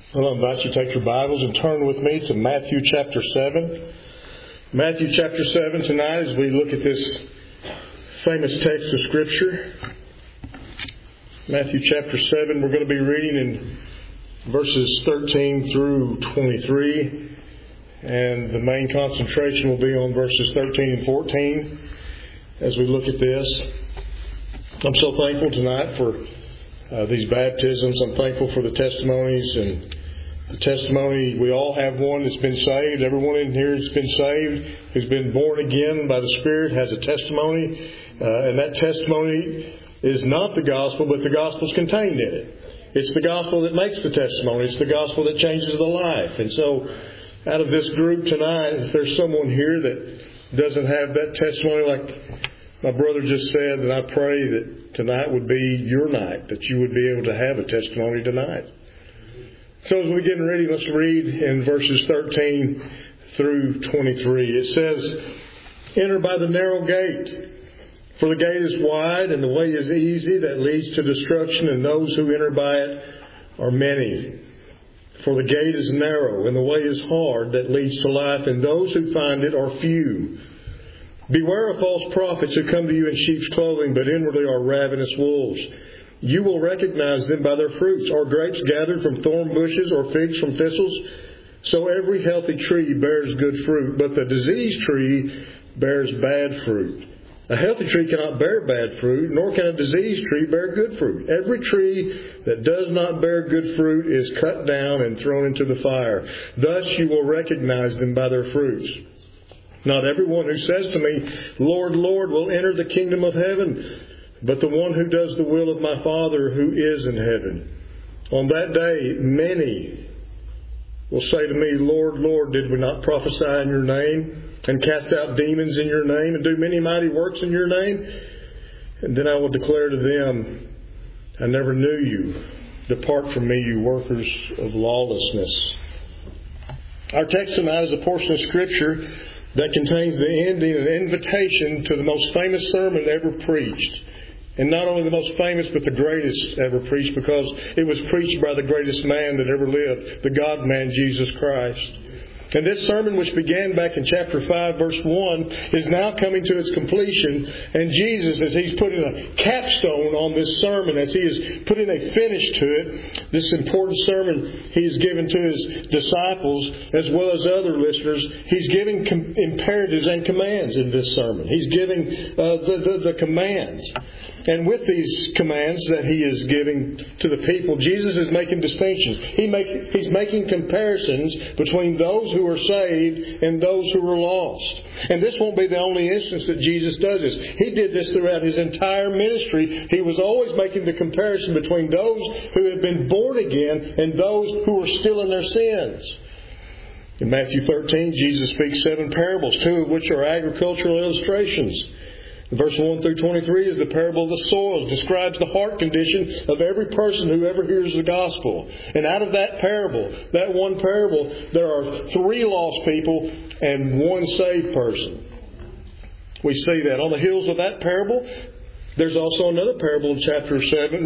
Well, I invite you to take your Bibles and turn with me to Matthew chapter 7. Matthew chapter 7 tonight as we look at this famous text of Scripture. Matthew chapter 7, we're going to be reading in verses 13 through 23. And the main concentration will be on verses 13 and 14 as we look at this. I'm so thankful tonight for these baptisms. I'm thankful for the testimonies and the testimony. We all have one that's been saved. Everyone in here has been saved, who's been born again by the Spirit, has a testimony. And that testimony is not the gospel, but the gospel's contained in it. It's the gospel that makes the testimony. It's the gospel that changes the life. And so, out of this group tonight, if there's someone here that doesn't have that testimony, like my brother just said, then I pray that tonight would be your night, that you would be able to have a testimony tonight. So as we get ready, let's read in verses 13 through 23. It says, "Enter by the narrow gate, for the gate is wide and the way is easy that leads to destruction, and those who enter by it are many. For the gate is narrow and the way is hard that leads to life, and those who find it are few. Beware of false prophets who come to you in sheep's clothing, but inwardly are ravenous wolves. You will recognize them by their fruits. Are grapes gathered from thorn bushes or figs from thistles? So every healthy tree bears good fruit, but the diseased tree bears bad fruit. A healthy tree cannot bear bad fruit, nor can a diseased tree bear good fruit. Every tree that does not bear good fruit is cut down and thrown into the fire. Thus you will recognize them by their fruits. Not everyone who says to me, 'Lord, Lord,' will enter the kingdom of heaven, but the one who does the will of my Father who is in heaven. On that day, many will say to me, 'Lord, Lord, did we not prophesy in your name, and cast out demons in your name, and do many mighty works in your name?' And then I will declare to them, 'I never knew you. Depart from me, you workers of lawlessness.'" Our text tonight is a portion of Scripture that contains the ending and invitation to the most famous sermon ever preached. And not only the most famous, but the greatest ever preached, because it was preached by the greatest man that ever lived, the God-man, Jesus Christ. And this sermon, which began back in chapter 5, verse 1, is now coming to its completion. And Jesus, as He's putting a capstone on this sermon, as He is putting a finish to it, this important sermon He has given to His disciples, as well as other listeners, He's giving imperatives and commands in this sermon. He's giving the commands. And with these commands that He is giving to the people, Jesus is making distinctions. He's making comparisons between those who are saved and those who are lost. And this won't be the only instance that Jesus does this. He did this throughout His entire ministry. He was always making the comparison between those who have been born again and those who are still in their sins. In Matthew 13, Jesus speaks 7 parables, 2 of which are agricultural illustrations. Verse 1 through 23 is the parable of the soils. It describes the heart condition of every person who ever hears the gospel. And out of that parable, that one parable, there are 3 lost people and 1 saved person. We see that. On the heels of that parable, there's also another parable in chapter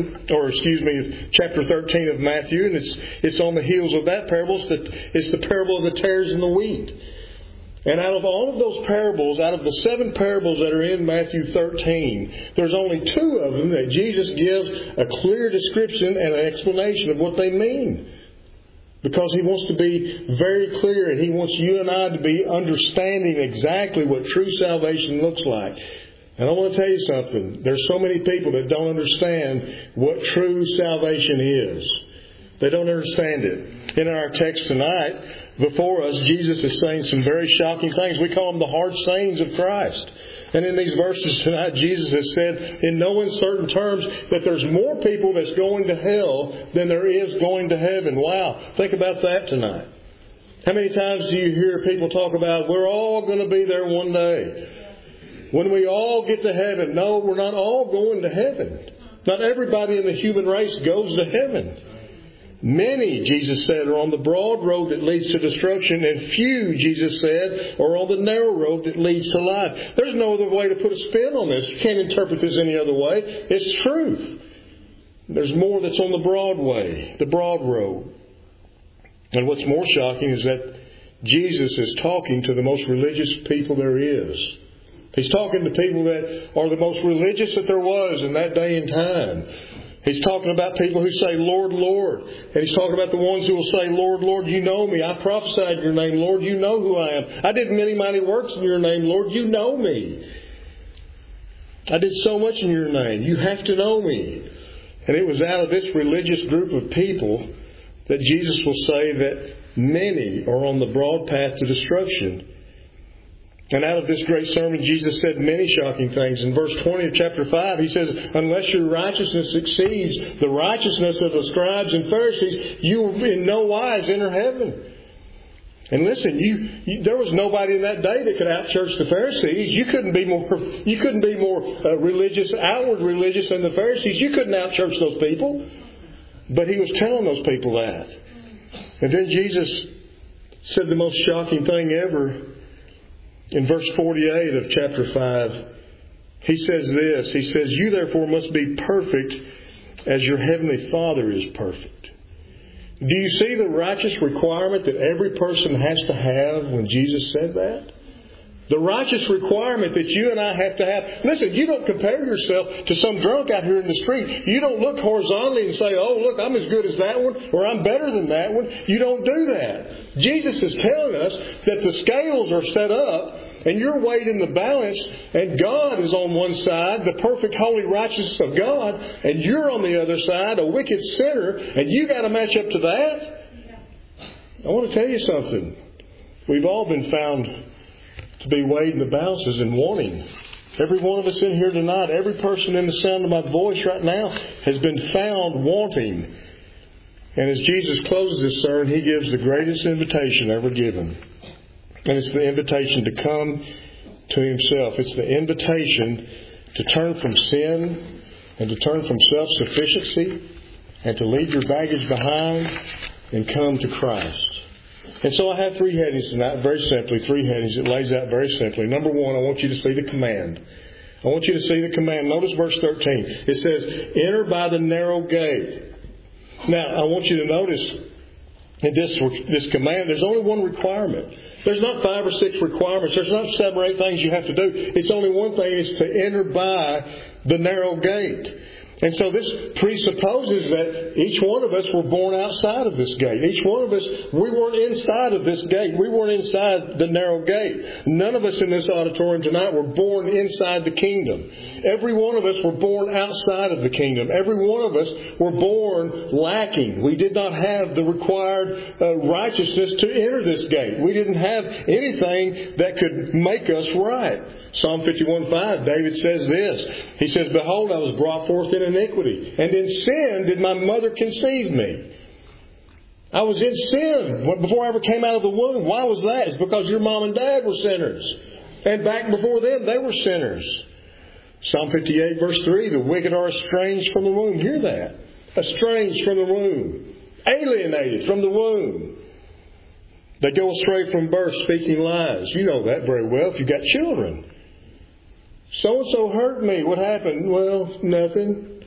13 of Matthew, and it's on the heels of that parable. It's the parable of the tares and the wheat. And out of all of those parables, out of the 7 parables that are in Matthew 13, there's only 2 of them that Jesus gives a clear description and an explanation of what they mean. Because He wants to be very clear, and He wants you and I to be understanding exactly what true salvation looks like. And I want to tell you something. There's so many people that don't understand what true salvation is. They don't understand it. In our text tonight, before us, Jesus is saying some very shocking things. We call them the hard sayings of Christ. And in these verses tonight, Jesus has said in no uncertain terms that there's more people that's going to hell than there is going to heaven. Wow. Think about that tonight. How many times do you hear people talk about, we're all going to be there one day? When we all get to heaven. No, we're not all going to heaven. Not everybody in the human race goes to heaven. Many, Jesus said, are on the broad road that leads to destruction, and few, Jesus said, are on the narrow road that leads to life. There's no other way to put a spin on this. You can't interpret this any other way. It's truth. There's more that's on the broad way, the broad road. And what's more shocking is that Jesus is talking to the most religious people there is. He's talking to people that are the most religious that there was in that day and time. He's talking about people who say, Lord, Lord. And He's talking about the ones who will say, Lord, Lord, you know me. I prophesied in your name. Lord, you know who I am. I did many mighty works in your name. Lord, you know me. I did so much in your name. You have to know me. And it was out of this religious group of people that Jesus will say that many are on the broad path to destruction. And out of this great sermon, Jesus said many shocking things. In verse 20 of chapter 5, He says, unless your righteousness exceeds the righteousness of the scribes and Pharisees, you will in no wise enter heaven. And listen, there was nobody in that day that could out-church the Pharisees. You couldn't be more religious, outward religious than the Pharisees. You couldn't out-church those people. But He was telling those people that. And then Jesus said the most shocking thing ever. In verse 48 of chapter 5, He says this. He says, you therefore must be perfect as your heavenly Father is perfect. Do you see the righteous requirement that every person has to have when Jesus said that? The righteous requirement that you and I have to have. Listen, you don't compare yourself to some drunk out here in the street. You don't look horizontally and say, oh, look, I'm as good as that one, or I'm better than that one. You don't do that. Jesus is telling us that the scales are set up, and you're weighed in the balance, and God is on one side, the perfect holy righteousness of God, and you're on the other side, a wicked sinner, and you got to match up to that. I want to tell you something. We've all been found to be weighed in the balances and wanting. Every one of us in here tonight, every person in the sound of my voice right now has been found wanting. And as Jesus closes this sermon, He gives the greatest invitation ever given. And it's the invitation to come to Himself. It's the invitation to turn from sin and to turn from self-sufficiency and to leave your baggage behind and come to Christ. And so I have three headings tonight, very simply, three headings. It lays out very simply. Number one, I want you to see the command. I want you to see the command. Notice verse 13. It says, enter by the narrow gate. Now, I want you to notice in this command, there's only one requirement. There's not 5 or 6 requirements. There's not 7 or 8 things you have to do. It's only one thing. It's to enter by the narrow gate. And so this presupposes that each one of us were born outside of this gate. Each one of us, we weren't inside of this gate. We weren't inside the narrow gate. None of us in this auditorium tonight were born inside the kingdom. Every one of us were born outside of the kingdom. Every one of us were born lacking. We did not have the required righteousness to enter this gate. We didn't have anything that could make us right. Psalm 51:5, David says this. He says, behold, I was brought forth in iniquity, and in sin did my mother conceive me. I was in sin before I ever came out of the womb. Why was that? It's because your mom and dad were sinners. And back before them, they were sinners. Psalm 58, verse 3, the wicked are estranged from the womb. Hear that. Estranged from the womb. Alienated from the womb. They go astray from birth, speaking lies. You know that very well if you've got children. So-and-so hurt me. What happened? Well, nothing.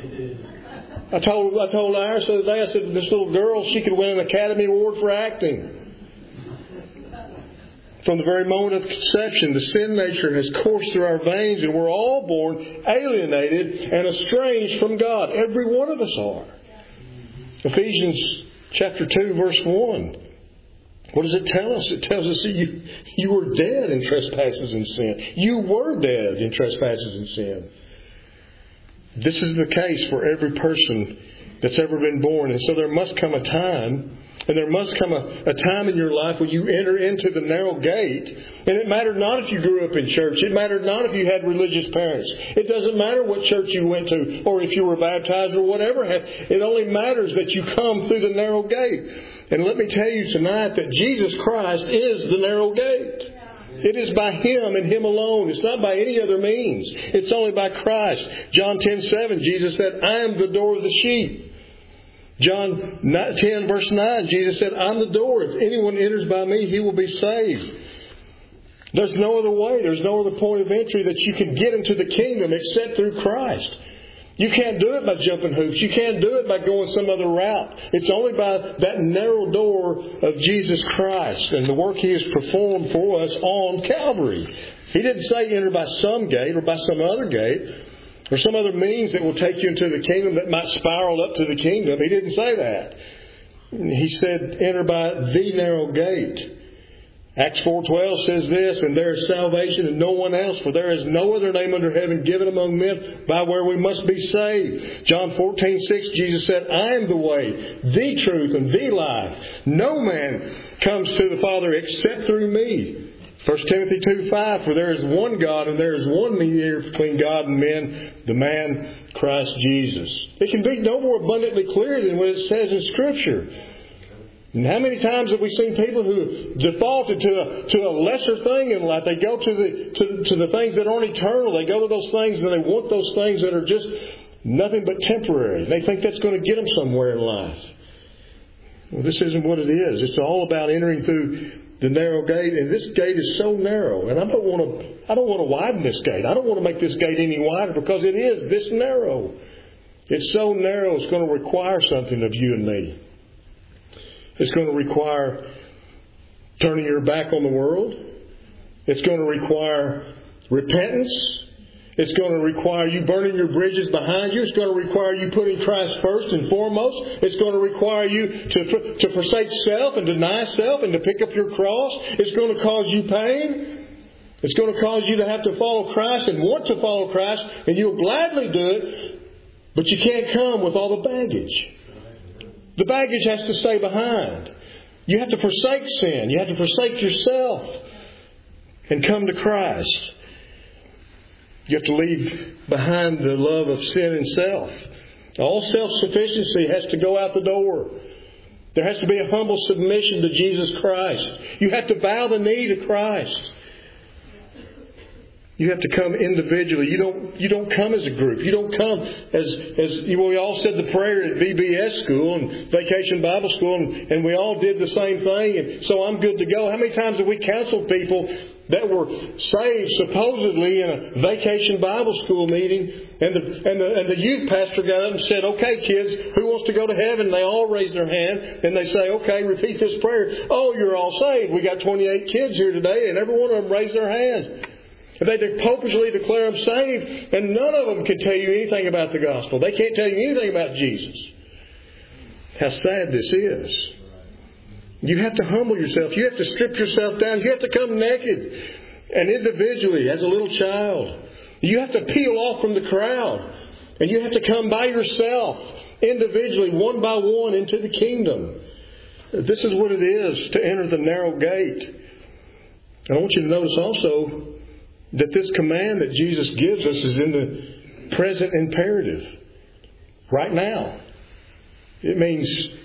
I told Iris the other day, I said, this little girl, she could win an Academy Award for acting. From the very moment of conception, the sin nature has coursed through our veins, and we're all born alienated and estranged from God. Every one of us are. Ephesians chapter 2, verse 1. What does it tell us? It tells us that you were dead in trespasses and sin. You were dead in trespasses and sin. This is the case for every person that's ever been born. And so there must come a time, and there must come a time in your life when you enter into the narrow gate. And it mattered not if you grew up in church. It mattered not if you had religious parents. It doesn't matter what church you went to or if you were baptized or whatever. It only matters that you come through the narrow gate. And let me tell you tonight that Jesus Christ is the narrow gate. It is by Him and Him alone. It's not by any other means. It's only by Christ. John 10:7, Jesus said, I am the door of the sheep. John 10 verse 9, Jesus said, I'm the door. If anyone enters by me, he will be saved. There's no other way. There's no other point of entry that you can get into the kingdom except through Christ. You can't do it by jumping hoops. You can't do it by going some other route. It's only by that narrow door of Jesus Christ and the work He has performed for us on Calvary. He didn't say enter by some gate or by some other gate or some other means that will take you into the kingdom that might spiral up to the kingdom. He didn't say that. He said enter by the narrow gate. Acts 4:12 says this, and there is salvation in no one else, for there is no other name under heaven given among men by where we must be saved. John 14:6, Jesus said, I am the way, the truth, and the life. No man comes to the Father except through me. 1 Timothy 2:5, for there is one God and there is one mediator between God and men, the man Christ Jesus. It can be no more abundantly clear than what it says in Scripture. And how many times have we seen people who defaulted to a lesser thing in life? They go to the things that aren't eternal. They go to those things and they want those things that are just nothing but temporary. They think that's going to get them somewhere in life. Well, this isn't what it is. It's all about entering through the narrow gate, and this gate is so narrow. And I don't want to widen this gate. I don't want to make this gate any wider because it is this narrow. It's so narrow. It's going to require something of you and me. It's going to require turning your back on the world. It's going to require repentance. It's going to require you burning your bridges behind you. It's going to require you putting Christ first and foremost. It's going to require you to forsake self and deny self and to pick up your cross. It's going to cause you pain. It's going to cause you to have to follow Christ and want to follow Christ, and you'll gladly do it, but you can't come with all the baggage. The baggage has to stay behind. You have to forsake sin. You have to forsake yourself and come to Christ. You have to leave behind the love of sin and self. All self-sufficiency has to go out the door. There has to be a humble submission to Jesus Christ. You have to bow the knee to Christ. You have to come individually. You don't come as a group. You don't come as we all said the prayer at VBS school and Vacation Bible School, and we all did the same thing. And so I'm good to go. How many times have we counseled people that were saved supposedly in a Vacation Bible School meeting, and the youth pastor got up and said, "Okay, kids, who wants to go to heaven?" They all raise their hand and they say, "Okay, repeat this prayer." Oh, you're all saved. We got 28 kids here today, and every one of them raised their hands. They purposely declare them saved, and none of them can tell you anything about the gospel. They can't tell you anything about Jesus. How sad this is. You have to humble yourself. You have to strip yourself down. You have to come naked and individually as a little child. You have to peel off from the crowd. And you have to come by yourself, individually, one by one, into the kingdom. This is what it is to enter the narrow gate. And I want you to notice also that this command that Jesus gives us is in the present imperative. Right now. It means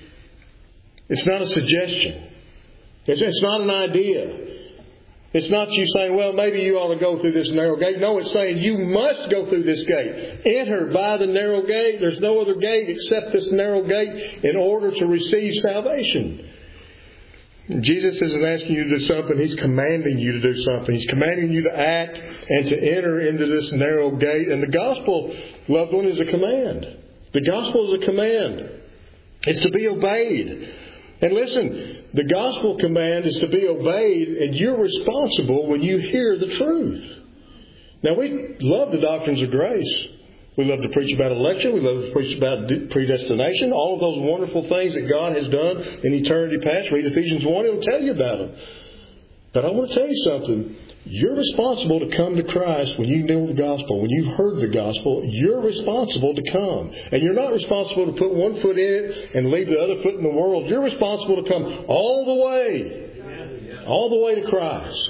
it's not a suggestion. It's not an idea. It's not you saying, well, maybe you ought to go through this narrow gate. No, it's saying you must go through this gate. Enter by the narrow gate. There's no other gate except this narrow gate in order to receive salvation. Jesus isn't asking you to do something. He's commanding you to do something. He's commanding you to act and to enter into this narrow gate. And the gospel, loved one, is a command. The gospel is a command. It's to be obeyed. And listen, the gospel command is to be obeyed, and you're responsible when you hear the truth. Now, we love the doctrines of grace. We love to preach about election. We love to preach about predestination. All of those wonderful things that God has done in eternity past. Read Ephesians 1. It'll tell you about them. But I want to tell you something. You're responsible to come to Christ when you know the gospel. When you've heard the gospel, you're responsible to come. And you're not responsible to put one foot in it and leave the other foot in the world. You're responsible to come all the way. All the way to Christ.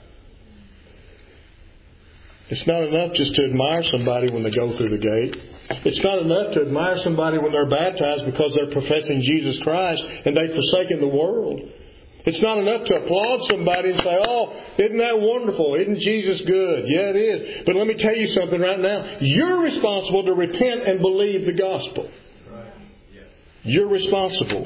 It's not enough just to admire somebody when they go through the gate. It's not enough to admire somebody when they're baptized because they're professing Jesus Christ and they've forsaken the world. It's not enough to applaud somebody and say, "Oh, isn't that wonderful? Isn't Jesus good?" Yeah, it is. But let me tell you something right now. You're responsible to repent and believe the gospel. You're responsible.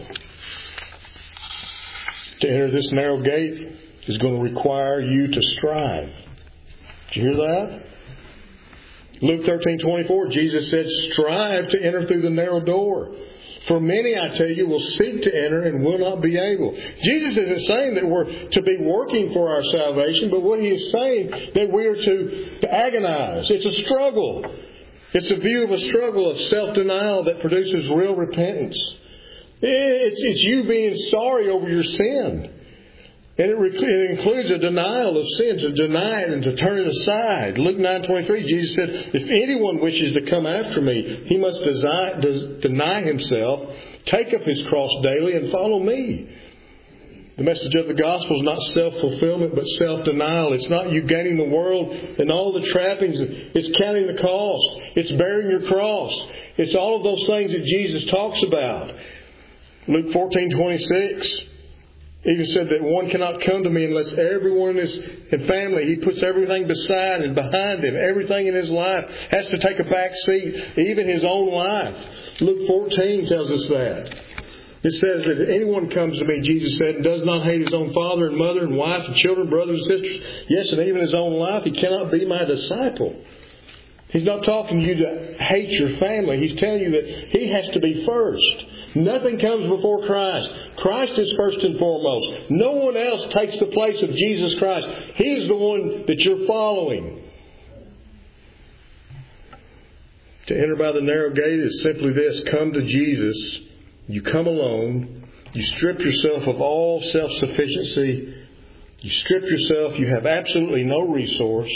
To enter this narrow gate is going to require you to strive. Did you hear that? Luke 13:24, Jesus said, strive to enter through the narrow door. For many, I tell you, will seek to enter and will not be able. Jesus isn't saying that we're to be working for our salvation, but what He is saying that we are to agonize. It's a struggle. It's a view of a struggle of self-denial that produces real repentance. It's you being sorry over your sin. And it includes a denial of sin, to deny it and to turn it aside. Luke 9:23, Jesus said, if anyone wishes to come after me, he must deny himself, take up his cross daily, and follow me. The message of the gospel is not self-fulfillment, but self-denial. It's not you gaining the world and all the trappings. It's counting the cost. It's bearing your cross. It's all of those things that Jesus talks about. Luke 14:26 even said that one cannot come to me unless everyone in his family, he puts everything beside and behind him. Everything in his life has to take a back seat, even his own life. Luke 14 tells us that. It says that if anyone comes to me, Jesus said, and does not hate his own father and mother and wife and children, brothers and sisters, yes, and even his own life, he cannot be my disciple. He's not talking to you to hate your family. He's telling you that He has to be first. Nothing comes before Christ. Christ is first and foremost. No one else takes the place of Jesus Christ. He's the one that you're following. To enter by the narrow gate is simply this. Come to Jesus. You come alone. You strip yourself of all self-sufficiency. You strip yourself. You have absolutely no resource.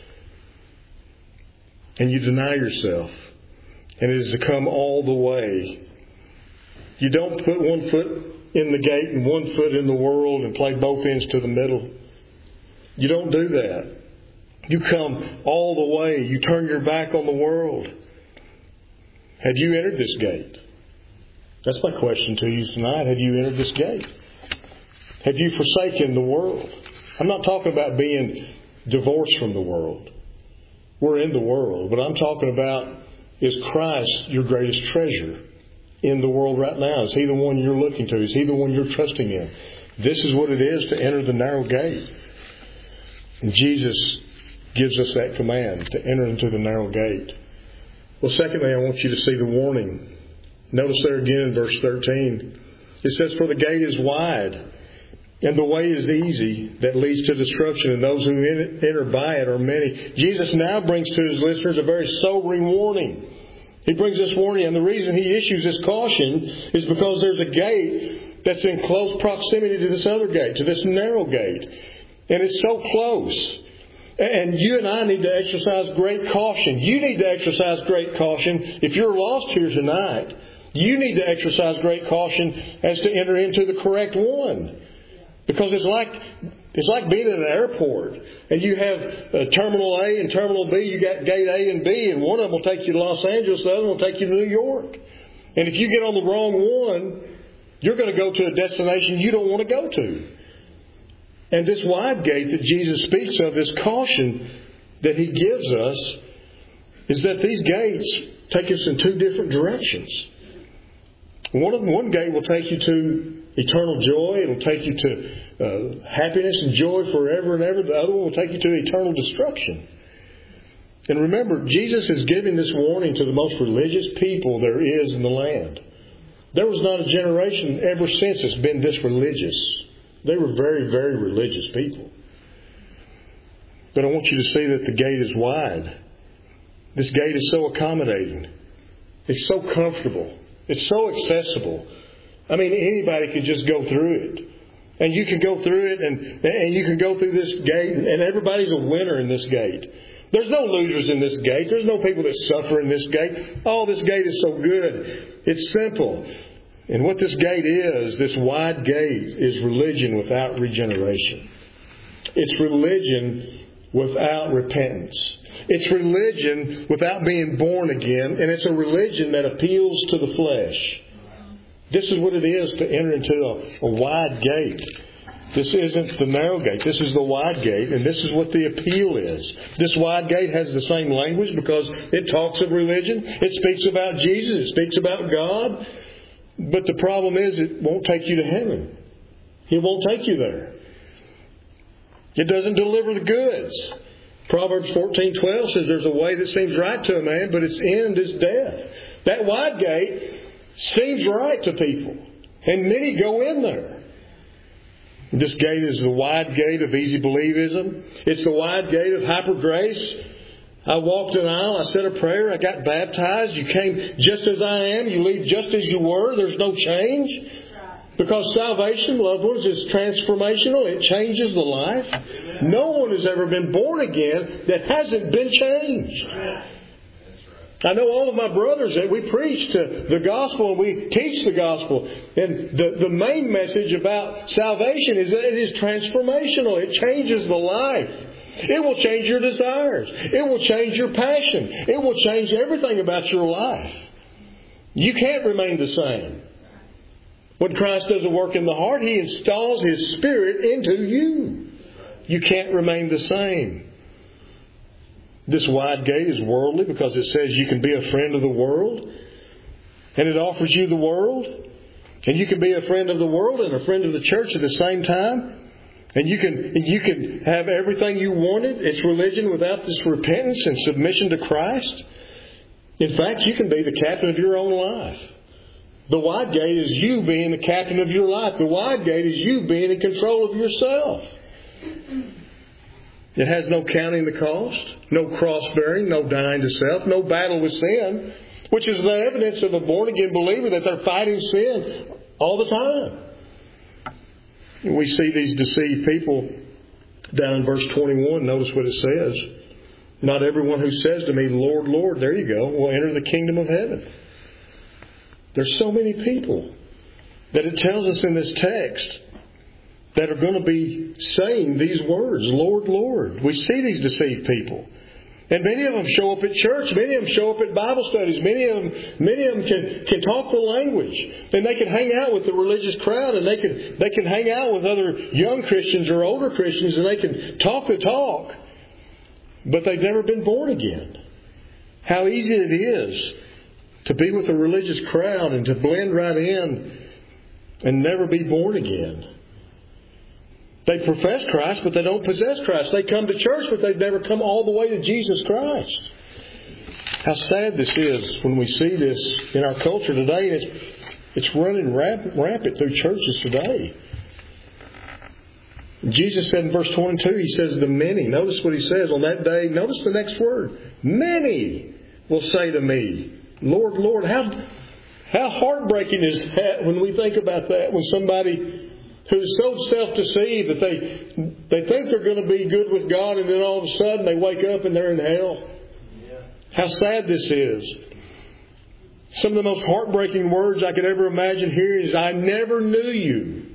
And you deny yourself. And it is to come all the way. You don't put one foot in the gate and one foot in the world and play both ends to the middle. You don't do that. You come all the way. You turn your back on the world. Have you entered this gate? That's my question to you tonight. Have you entered this gate? Have you forsaken the world? I'm not talking about being divorced from the world. We're in the world. But I'm talking about, is Christ your greatest treasure in the world right now? Is He the one you're looking to? Is He the one you're trusting in? This is what it is to enter the narrow gate. And Jesus gives us that command to enter into the narrow gate. Well, secondly, I want you to see the warning. Notice there again in verse 13. It says, for the gate is wide, and the way is easy that leads to destruction, and those who enter by it are many. Jesus now brings to His listeners a very sobering warning. He brings this warning, and the reason He issues this caution is because there's a gate that's in close proximity to this other gate, to this narrow gate. And it's so close. And you and I need to exercise great caution. You need to exercise great caution. If you're lost here tonight, you need to exercise great caution as to enter into the correct one. Because it's like being at an airport and you have Terminal A and Terminal B. You got Gate A and B, and one of them will take you to Los Angeles, the other one will take you to New York. And if you get on the wrong one, you're going to go to a destination you don't want to go to. And this wide gate that Jesus speaks of, this caution that He gives us, is that these gates take us in two different directions. One gate will take you to eternal joy. It will take you to happiness and joy forever and ever. The other one will take you to eternal destruction. And remember, Jesus is giving this warning to the most religious people there is in the land. There was not a generation ever since that's been this religious. They were very, very religious people. But I want you to see that the gate is wide. This gate is so accommodating. It's so comfortable. It's so accessible. I mean, anybody could just go through it. And you can go through it and you can go through this gate, and everybody's a winner in this gate. There's no losers in this gate. There's no people that suffer in this gate. Oh, this gate is so good. It's simple. And what this gate is, this wide gate, is religion without regeneration. It's religion without repentance. It's religion without being born again. And it's a religion that appeals to the flesh. This is what it is to enter into a wide gate. This isn't the narrow gate. This is the wide gate. And this is what the appeal is. This wide gate has the same language because it talks of religion. It speaks about Jesus. It speaks about God. But the problem is it won't take you to heaven. It won't take you there. It doesn't deliver the goods. Proverbs 14:12 says there's a way that seems right to a man, but its end is death. That wide gate seems right to people, and many go in there. This gate is the wide gate of easy believism. It's the wide gate of hyper grace. I walked an aisle, I said a prayer, I got baptized. You came just as I am, you leave just as you were. There's no change. Because salvation, loved ones, is transformational. It changes the life. No one has ever been born again that hasn't been changed. I know all of my brothers that we preach the gospel and we teach the gospel. And the main message about salvation is that it is transformational. It changes the life. It will change your desires. It will change your passion. It will change everything about your life. You can't remain the same. When Christ does a work in the heart, He installs His Spirit into you. You can't remain the same. This wide gate is worldly because it says you can be a friend of the world. And it offers you the world. And you can be a friend of the world and a friend of the church at the same time. And you can have everything you wanted. It's religion without this repentance and submission to Christ. In fact, you can be the captain of your own life. The wide gate is you being the captain of your life. The wide gate is you being in control of yourself. It has no counting the cost, no cross-bearing, no dying to self, no battle with sin, which is the evidence of a born-again believer that they're fighting sin all the time. We see these deceived people down in verse 21. Notice what it says. Not everyone who says to me, Lord, Lord, there you go, will enter the kingdom of heaven. There's so many people that it tells us in this text that are going to be saying these words, Lord, Lord. We see these deceived people. And many of them show up at church. Many of them show up at Bible studies. Many of them can talk the language. And they can hang out with the religious crowd. And they can hang out with other young Christians or older Christians. And they can talk the talk. But they've never been born again. How easy it is to be with a religious crowd and to blend right in and never be born again. They profess Christ, but they don't possess Christ. They come to church, but they've never come all the way to Jesus Christ. How sad this is when we see this in our culture today. And it's running rampant through churches today. Jesus said in verse 22, He says, the many. Notice what He says on that day. Notice the next word. Many will say to me, Lord, Lord. How heartbreaking is that when we think about that? When somebody who's so self-deceived that they think they're going to be good with God, and then all of a sudden they wake up and they're in hell. Yeah. How sad this is. Some of the most heartbreaking words I could ever imagine hearing is, I never knew you.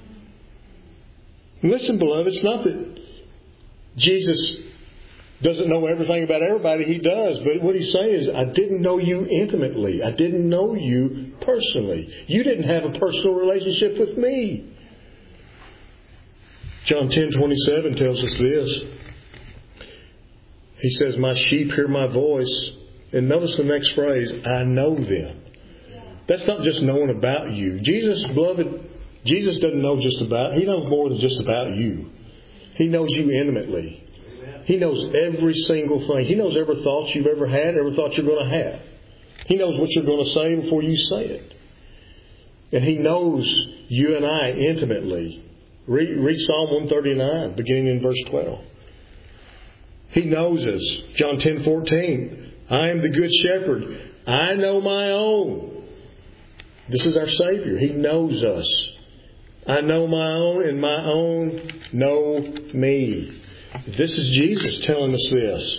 And listen, beloved, it's not that Jesus doesn't know everything about everybody. He does. But what He's saying is, I didn't know you intimately. I didn't know you personally. You didn't have a personal relationship with me. John 10:27 tells us this. He says, my sheep hear my voice. And notice the next phrase, I know them. That's not just knowing about you. Jesus, beloved, Jesus doesn't know just about. He knows more than just about you. He knows you intimately. He knows every single thing. He knows every thought you've ever had, every thought you're going to have. He knows what you're going to say before you say it. And He knows you and I intimately. Read Psalm 139, beginning in verse 12. He knows us. John 10:14. I am the good shepherd. I know my own. This is our Savior. He knows us. I know my own, and my own know me. This is Jesus telling us this.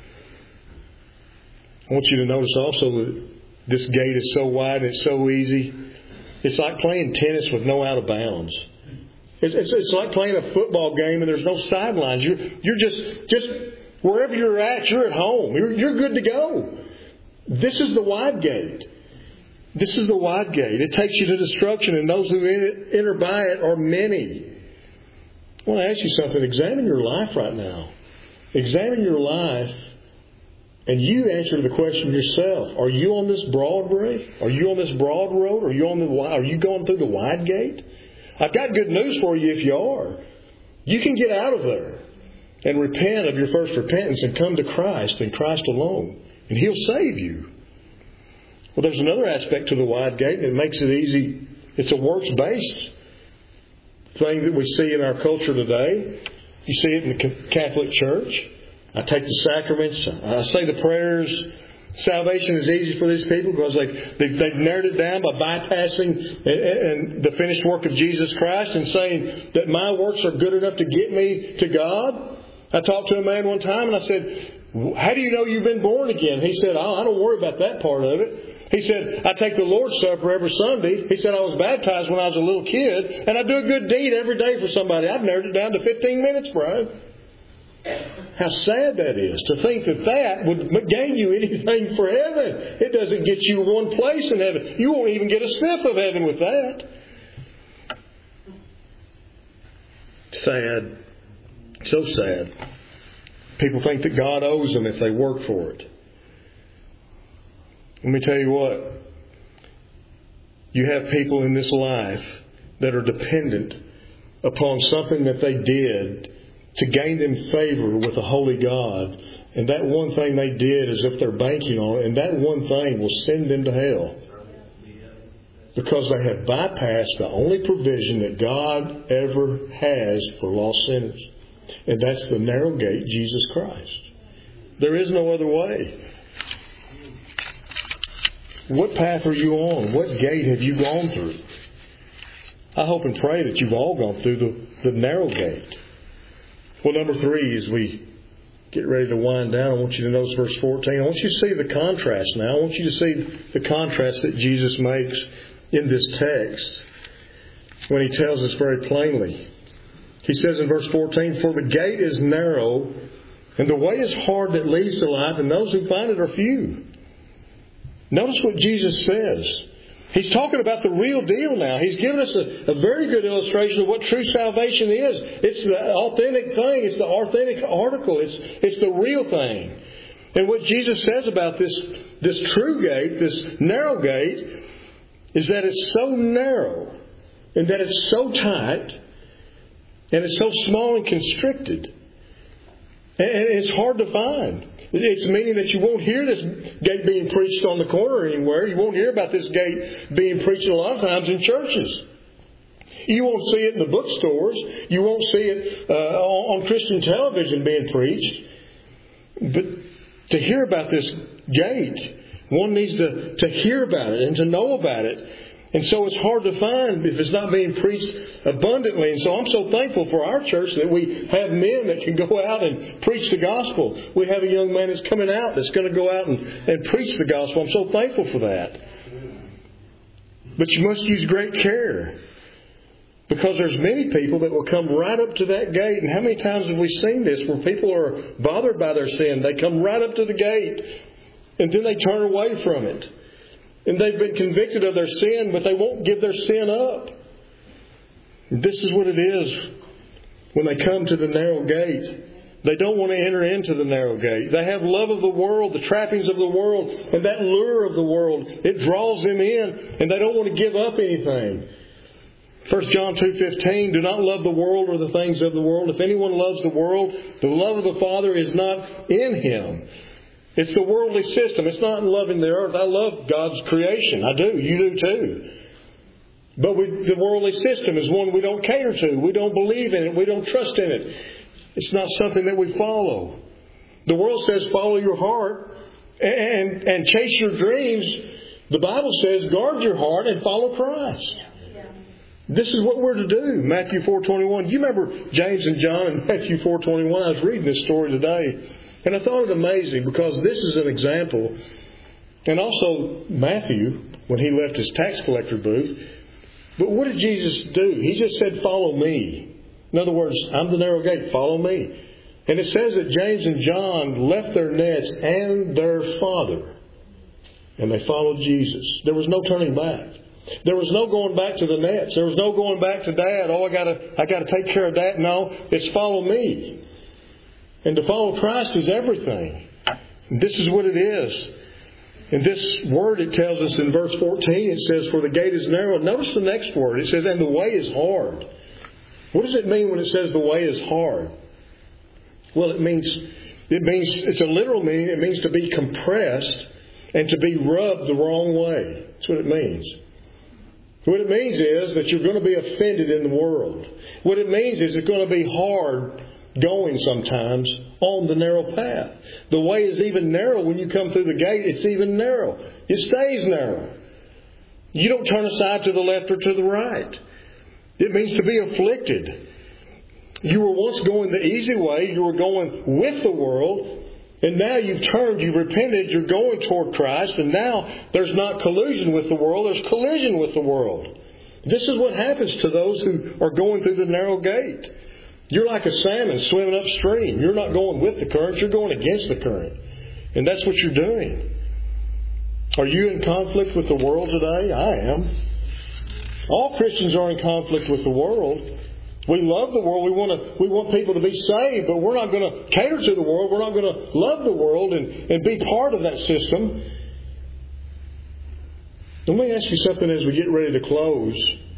I want you to notice also that this gate is so wide and it's so easy. It's like playing tennis with no out of bounds. It's like playing a football game and there's no sidelines. You're just wherever you're at, you're at home. You're good to go. This is the wide gate. This is the wide gate. It takes you to destruction, and those who enter by it are many. I want to ask you something. Examine your life right now. Examine your life, and you answer the question yourself. Are you on this broad way? Are you on this broad road? Are you going through the wide gate? I've got good news for you if you are. You can get out of there. and repent of your first repentance and come to Christ and Christ alone. And He'll save you. Well, there's another aspect to the wide gate that makes it easy. It's a works-based thing that we see in our culture today. You see it in the Catholic Church. I take the sacraments. I say the prayers. Salvation is easy for these people because they've narrowed it down by bypassing and the finished work of Jesus Christ and saying that my works are good enough to get me to God. I talked to a man one time and I said, "How do you know you've been born again?" He said, "Oh, I don't worry about that part of it." He said, "I take the Lord's Supper every Sunday." He said, "I was baptized when I was a little kid, and I do a good deed every day for somebody. I've narrowed it down to 15 minutes, Brian." How sad that is to think that would gain you anything for heaven. It doesn't get you one place in heaven. You won't even get a sniff of heaven with that. Sad. So sad. People think that God owes them if they work for it. Let me tell you what. You have people in this life that are dependent upon something that they did to gain them favor with a holy God. And that one thing they did is if they're banking on it, and that one thing will send them to hell. Because they have bypassed the only provision that God ever has for lost sinners. And that's the narrow gate, Jesus Christ. There is no other way. What path are you on? What gate have you gone through? I hope and pray that you've all gone through the narrow gate. Well, number 3, as we get ready to wind down, I want you to notice verse 14. I want you to see the contrast now. I want you to see the contrast that Jesus makes in this text when He tells us very plainly. He says in verse 14, "For the gate is narrow, and the way is hard that leads to life, and those who find it are few." Notice what Jesus says. He's talking about the real deal now. He's given us a very good illustration of what true salvation is. It's the authentic thing. It's the authentic article. It's the real thing. And what Jesus says about this true gate, this narrow gate, is that it's so narrow and that it's so tight and it's so small and constricted. And it's hard to find. It's meaning that you won't hear this gate being preached on the corner anywhere. You won't hear about this gate being preached a lot of times in churches. You won't see it in the bookstores. You won't see it on Christian television being preached. But to hear about this gate, one needs to hear about it and to know about it. And so it's hard to find if it's not being preached abundantly. And so I'm so thankful for our church that we have men that can go out and preach the gospel. We have a young man that's coming out that's going to go out and preach the gospel. I'm so thankful for that. But you must use great care. Because there's many people that will come right up to that gate. And how many times have we seen this where people are bothered by their sin? They come right up to the gate and then they turn away from it. And they've been convicted of their sin, but they won't give their sin up. This is what it is when they come to the narrow gate. They don't want to enter into the narrow gate. They have love of the world, the trappings of the world, and that lure of the world. It draws them in, and they don't want to give up anything. 1 John 2:15, "Do not love the world or the things of the world. If anyone loves the world, the love of the Father is not in him." It's the worldly system. It's not loving the earth. I love God's creation. I do. You do too. But the worldly system is one we don't cater to. We don't believe in it. We don't trust in it. It's not something that we follow. The world says follow your heart and chase your dreams. The Bible says guard your heart and follow Christ. This is what we're to do. Matthew 4:21. You remember James and John in Matthew 4:21? I was reading this story today. And I thought it amazing because this is an example. And also Matthew, when he left his tax collector booth. But what did Jesus do? He just said, follow me. In other words, I'm the narrow gate. Follow me. And it says that James and John left their nets and their father. And they followed Jesus. There was no turning back. There was no going back to the nets. There was no going back to Dad. Oh, I gotta take care of that. No, it's follow me. And to follow Christ is everything. And this is what it is. And this word, it tells us in verse 14, it says, "For the gate is narrow." Notice the next word. It says, "And the way is hard." What does it mean when it says the way is hard? Well, it means it's a literal meaning. It means to be compressed and to be rubbed the wrong way. That's what it means. What it means is that you're going to be offended in the world. What it means is it's going to be hard going sometimes on the narrow path. The way is even narrow when you come through the gate. It's even narrow. It stays narrow. You don't turn aside to the left or to the right. It means to be afflicted. You were once going the easy way. You were going with the world. And now you've turned, you've repented, you're going toward Christ. And now there's not collusion with the world. There's collision with the world. This is what happens to those who are going through the narrow gate. You're like a salmon swimming upstream. You're not going with the current. You're going against the current. And that's what you're doing. Are you in conflict with the world today? I am. All Christians are in conflict with the world. We love the world. We want people to be saved, but we're not going to cater to the world. We're not going to love the world and be part of that system. Let me ask you something as we get ready to close.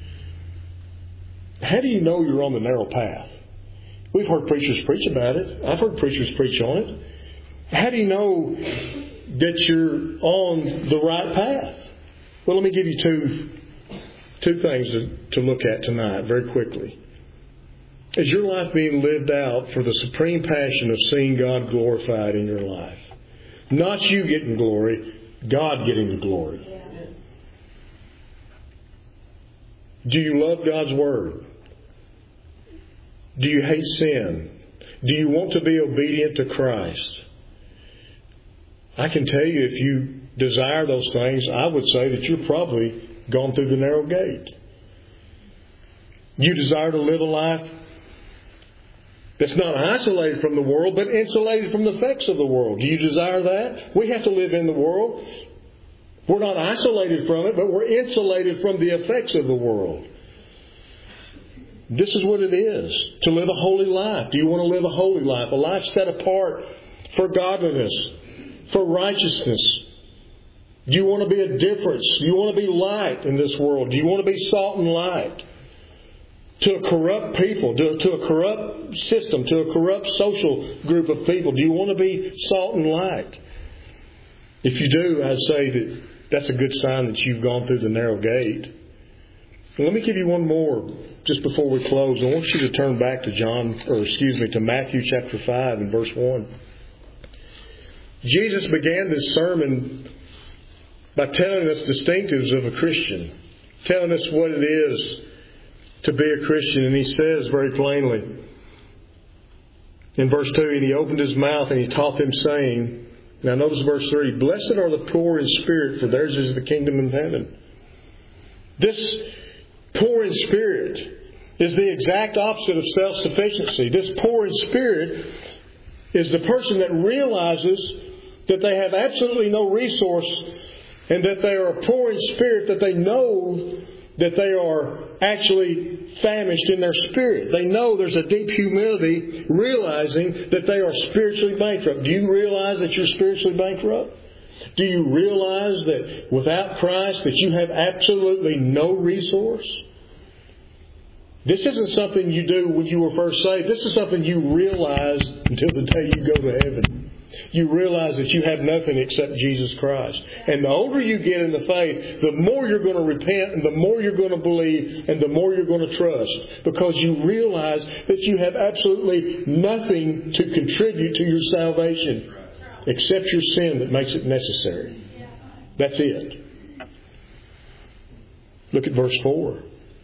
How do you know you're on the narrow path? We've heard preachers preach about it. I've heard preachers preach on it. How do you know that you're on the right path? Well, let me give you two things to look at tonight very quickly. Is your life being lived out for the supreme passion of seeing God glorified in your life? Not you getting glory, God getting the glory. Do you love God's Word? Do you hate sin? Do you want to be obedient to Christ? I can tell you, if you desire those things, I would say that you're probably gone through the narrow gate. You desire to live a life that's not isolated from the world, but insulated from the effects of the world. Do you desire that? We have to live in the world. We're not isolated from it, but we're insulated from the effects of the world. This is what it is, to live a holy life. Do you want to live a holy life? A life set apart for godliness, for righteousness. Do you want to be a difference? Do you want to be light in this world? Do you want to be salt and light? To a corrupt people, to a corrupt system, to a corrupt social group of people. Do you want to be salt and light? If you do, I'd say that that's a good sign that you've gone through the narrow gate. And let me give you one more just before we close. I want you to turn back to to Matthew chapter 5 and verse 1. Jesus began this sermon by telling us distinctives of a Christian, telling us what it is to be a Christian. And He says very plainly in verse 2, and He opened His mouth and He taught them, saying, now notice verse 3, blessed are the poor in spirit, for theirs is the kingdom of heaven. This poor in spirit is the exact opposite of self-sufficiency. This poor in spirit is the person that realizes that they have absolutely no resource and that they are poor in spirit, that they know that they are actually famished in their spirit. They know there's a deep humility, realizing that they are spiritually bankrupt. Do you realize that you're spiritually bankrupt? Do you realize that without Christ that you have absolutely no resource? This isn't something you do when you were first saved. This is something you realize until the day you go to heaven. You realize that you have nothing except Jesus Christ. And the older you get in the faith, the more you're going to repent and the more you're going to believe and the more you're going to trust. Because you realize that you have absolutely nothing to contribute to your salvation except your sin that makes it necessary. That's it. Look at verse 4.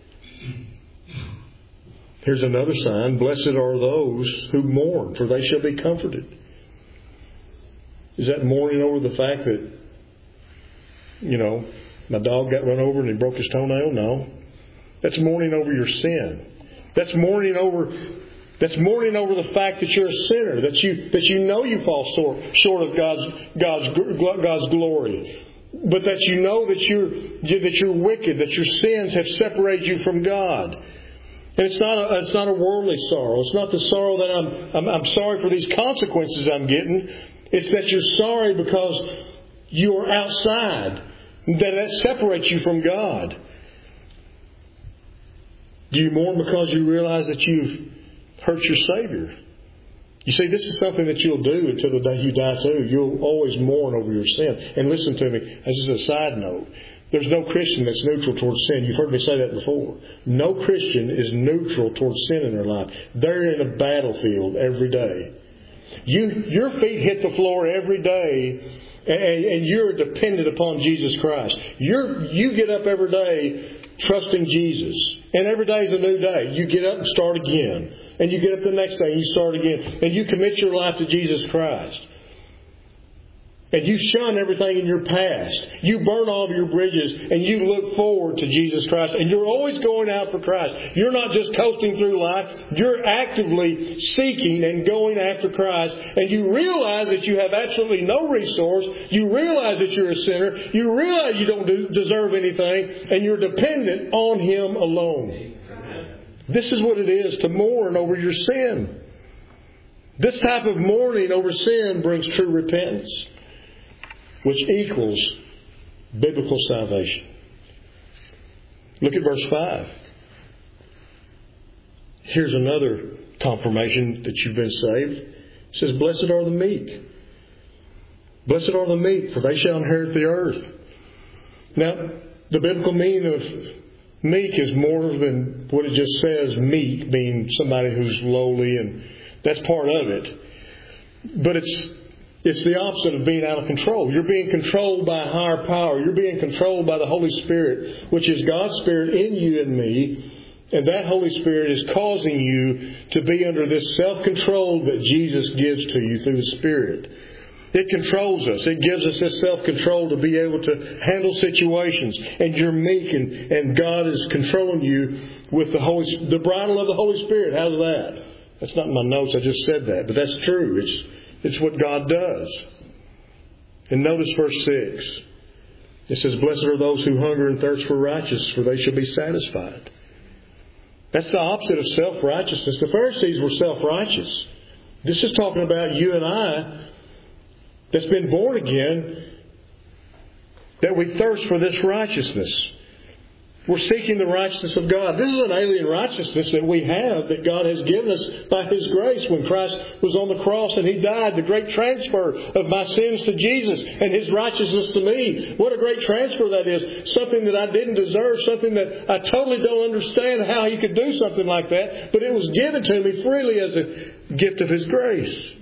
Here's another sign. Blessed are those who mourn, for they shall be comforted. Is that mourning over the fact that, my dog got run over and he broke his toenail? No. That's mourning over your sin. That's mourning over the fact that you're a sinner, that you know you fall short of God's glory. But that you know that you're wicked, that your sins have separated you from God. And it's not a worldly sorrow. It's not the sorrow that I'm sorry for these consequences I'm getting. It's that you're sorry because you're outside. That separates you from God. Do you mourn because you realize that you've hurt your Savior? You see, this is something that you'll do until the day you die too. You'll always mourn over your sin. And listen to me, as just a side note, there's no Christian that's neutral towards sin. You've heard me say that before. No Christian is neutral towards sin in their life. They're in a battlefield every day. Your feet hit the floor every day, and you're dependent upon Jesus Christ. You get up every day trusting Jesus. And every day is a new day. You get up and start again. And you get up the next day and you start again. And you commit your life to Jesus Christ. And you shun everything in your past. You burn all of your bridges and you look forward to Jesus Christ. And you're always going out for Christ. You're not just coasting through life. You're actively seeking and going after Christ. And you realize that you have absolutely no resource. You realize that you're a sinner. You realize you don't deserve anything. And you're dependent on Him alone. This is what it is to mourn over your sin. This type of mourning over sin brings true repentance, which equals biblical salvation. Look at verse 5. Here's another confirmation that you've been saved. It says, "Blessed are the meek. Blessed are the meek, for they shall inherit the earth." Now, the biblical meaning of meek is more than what it just says, meek, being somebody who's lowly, and that's part of it. But it's the opposite of being out of control. You're being controlled by a higher power. You're being controlled by the Holy Spirit, which is God's Spirit in you and me. And that Holy Spirit is causing you to be under this self-control that Jesus gives to you through the Spirit. It controls us. It gives us this self-control to be able to handle situations. And you're meek, and God is controlling you with the bridle of the Holy Spirit. How's that? That's not in my notes. I just said that. But that's true. It's what God does. And notice verse 6. It says, "Blessed are those who hunger and thirst for righteousness, for they shall be satisfied." That's the opposite of self-righteousness. The Pharisees were self-righteous. This is talking about you and I that's been born again, that we thirst for this righteousness. We're seeking the righteousness of God. This is an alien righteousness that we have, that God has given us by His grace. When Christ was on the cross and He died, the great transfer of my sins to Jesus and His righteousness to me. What a great transfer that is. Something that I didn't deserve, something that I totally don't understand how He could do something like that. But it was given to me freely as a gift of His grace.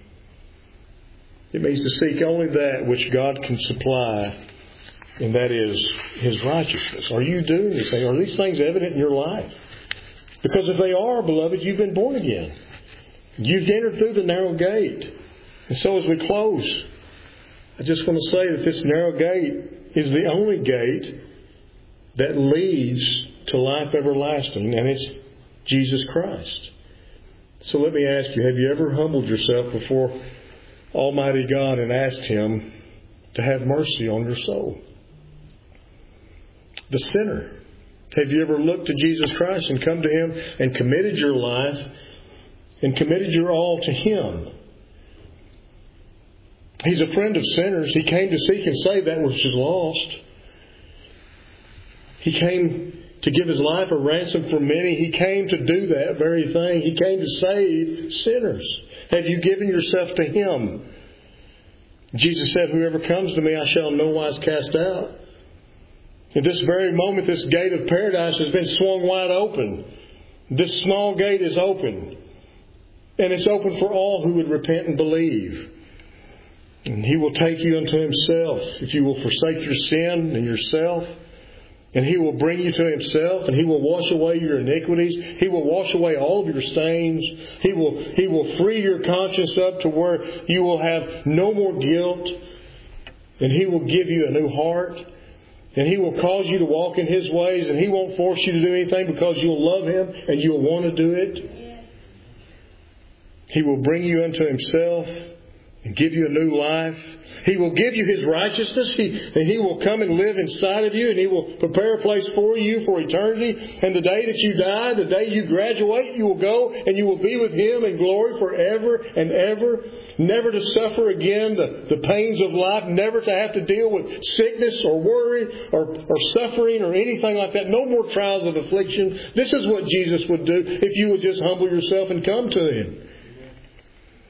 It means to seek only that which God can supply, and that is His righteousness. Are you doing anything? Are these things evident in your life? Because if they are, beloved, you've been born again. You've entered through the narrow gate. And so as we close, I just want to say that this narrow gate is the only gate that leads to life everlasting, and it's Jesus Christ. So let me ask you, have you ever humbled yourself before Almighty God and asked Him to have mercy on your soul? The sinner. Have you ever looked to Jesus Christ and come to Him and committed your life and committed your all to Him? He's a friend of sinners. He came to seek and save that which is lost. He came to give His life a ransom for many. He came to do that very thing. He came to save sinners. Have you given yourself to Him? Jesus said, "Whoever comes to me, I shall in no wise cast out." At this very moment, this gate of paradise has been swung wide open. This small gate is open. And it's open for all who would repent and believe. And He will take you unto Himself if you will forsake your sin and yourself. And He will bring you to Himself, and He will wash away your iniquities. He will wash away all of your stains. He will free your conscience up to where you will have no more guilt. And He will give you a new heart. And He will cause you to walk in His ways, and He won't force you to do anything because you'll love Him and you'll want to do it. He will bring you unto Himself and give you a new life. He will give you His righteousness, and He will come and live inside of you, and He will prepare a place for you for eternity. And the day that you die, the day you graduate, you will go and you will be with Him in glory forever and ever. Never to suffer again the pains of life, never to have to deal with sickness or worry or suffering or anything like that. No more trials of affliction. This is what Jesus would do if you would just humble yourself and come to Him.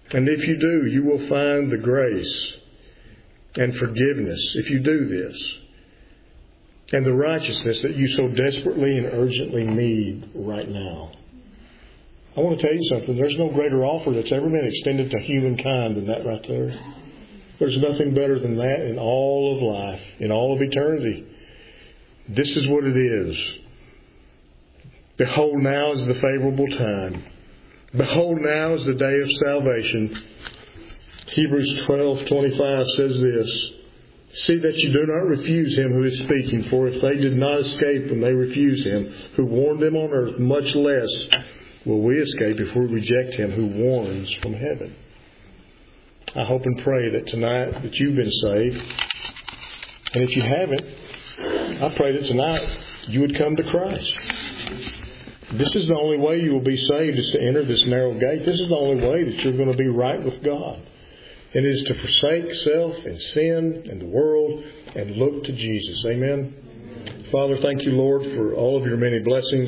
And if you do, you will find the grace and forgiveness if you do this, and the righteousness that you so desperately and urgently need right now. I want to tell you something. There's no greater offer that's ever been extended to humankind than that right there. There's nothing better than that in all of life, in all of eternity. This is what it is. Behold, now is the favorable time. Behold, now is the day of salvation. Hebrews 12:25 says this: See that you do not refuse him who is speaking, for if they did not escape when they refuse him who warned them on earth, much less will we escape if we reject him who warns from heaven. I hope and pray that tonight that you've been saved. And if you haven't, I pray that tonight you would come to Christ. This is the only way you will be saved, is to enter this narrow gate. This is the only way that you're going to be right with God. And it is to forsake self and sin and the world and look to Jesus. Amen. Father, thank you, Lord, for all of your many blessings.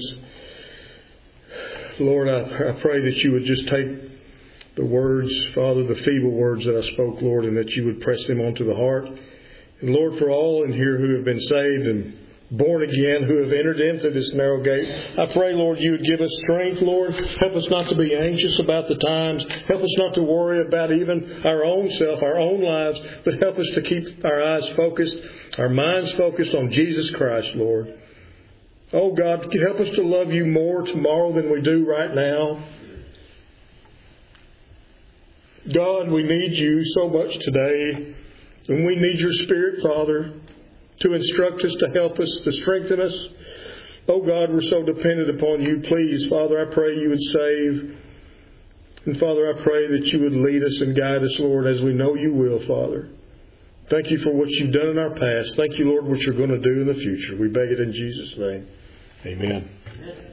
Lord, I pray that you would just take the words, Father, the feeble words that I spoke, Lord, and that you would press them onto the heart. And Lord, for all in here who have been saved and born again, who have entered into this narrow gate, I pray, Lord, you would give us strength, Lord. Help us not to be anxious about the times. Help us not to worry about even our own self, our own lives, but help us to keep our eyes focused, our minds focused on Jesus Christ, Lord. Oh God, help us to love you more tomorrow than we do right now. God, we need you so much today. And we need your Spirit, Father, to instruct us, to help us, to strengthen us. Oh God, we're so dependent upon you. Please, Father, I pray you would save. And Father, I pray that you would lead us and guide us, Lord, as we know you will, Father. Thank you for what you've done in our past. Thank you, Lord, what you're going to do in the future. We beg it in Jesus' name. Amen.